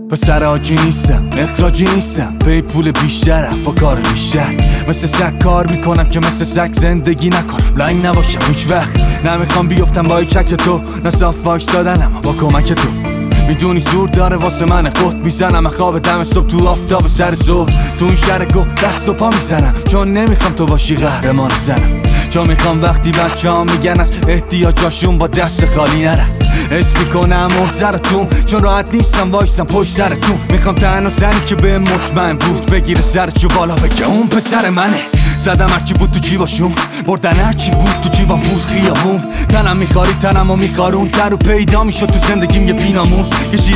پسر آجی نیستم، اخراجی نیستم، پی پول بیشترم با کار بیشتر. مثل سگ کار میکنم که مثل سگ زندگی نکنم، لنگ نباشم هیچ وقت. نمیخوام بیفتم با چک تو، نه صاف وایسادنم با کمک تو. میدونی زور داره واسه من قط میزنم، خواب دم صبح تو آفتاب سر ظهر. تو این شهر گفت دست و پا میزنم، چون نمیخوام تو باشی قهرمان زنم. چون میخوام وقتی بچه ها میگن از احتیاجاشون با دست خالی نرم. حس میکنم محضرتون، چون راحت نیستم وایسم پشت سرتون. میخوام تنها زنی که به مطمئن بود بگیره سرشو بالا بگه اون پسر منه. زدم هرچی بود تو جیباشون، بردن هرچی بود تو جیبم پول خیابون. تنم میخاری تنمو میخارون، تر و پیدا میشد تو زندگیم یه بیناموس.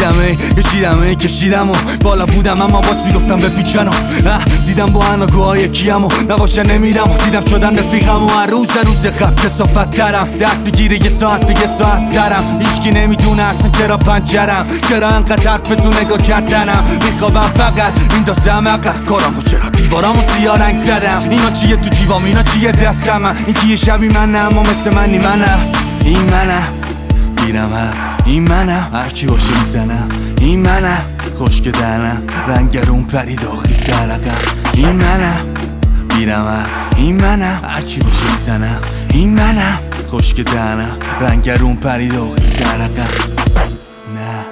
کشیدم و بالا بودم اما باز میگفتم بپیچن و دیدم با اناگوهای کیم و نباشه نمیرم و دیدم شدن رفیقم و هر روز خب کسافت ترم. درد بگیره یه ساعت به یه ساعت سرم. هیچکی نمیدونه اصلا چرا پنجرم، چرا انقدر حرف تو نگاه کردنم. میخوابم فقط میندازم عقب کارامو، چرا دیوارامو سیاه رنگ زدم. اینا چیه تو جیبام، اینا چیه دستم، این که یه شبی منم اما مثل منی منم. این منم میرم حق، این منم هرچی باشه میزنم. این منم خشک دهنم، رنگرون پرید آخری سرقم. این منم میرم حق، این منم هرچی باشه میزنم. این منم خشک دهنم، رنگرون پرید آخری سرقم. نه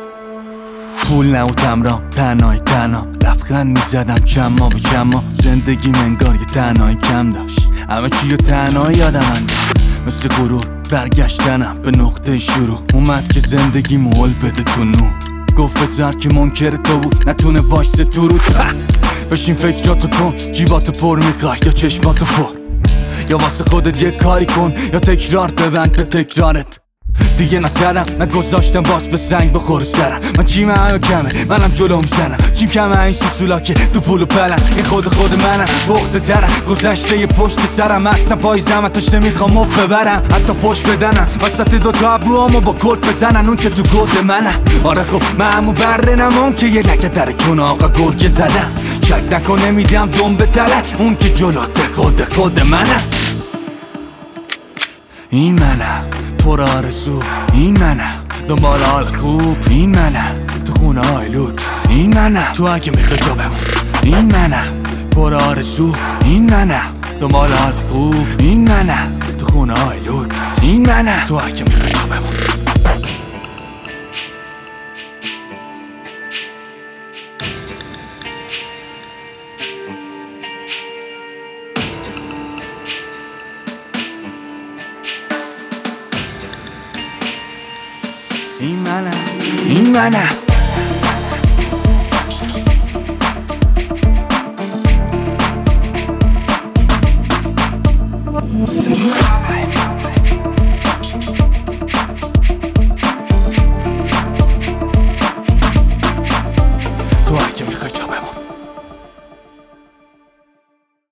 پول نه و تمران، تنهای تنها لبخند میزدم چما به چما. زندگی منگار یه تنهایی کم داشت، همه چی رو تنهایی یادم انداخت. مثل غرور برگشتنم به نقطه شروع، اومد که زندگی مول بده تو نور. گفت بذار که منکر تو بود نتونه وایسه تو رو. بشین فکراتو کن، جیباتو پر میخوای یا چشماتو پر، یا واسه خودت یه کاری کن یا تکرار ببند به تکرارت. دیگه نزدم نگذاشتم باز به سنگ بخوره سرم. من چیم همه کمه منم جلو میزنم، چیم کمه این سوسولا که تو پول و پلن. این خود منم بخته ترم، گذشته یه پشت سرم هستم پای زمتش نمیخوام مف ببرم. حتی فوش بدنم وسط دوتا ابروامو با کلت بزنن، اون که تو گود منم. آره خب من همو بره نمون که یه لکه در کون آقا گرگه زدم. شک نکن نمیدم دم به تلک، اون که جلوت خود منم. این منم پر آرزو، این منم دنبال حال خوب، این منم تو خونه های لوکس، این منم تو اگه میخوای جا بمون. این منم پر آرزو، این منم دنبال حال خوب، این منم تو خونه های لوکس، این منم تو اگه میخوای جا بمون. این منم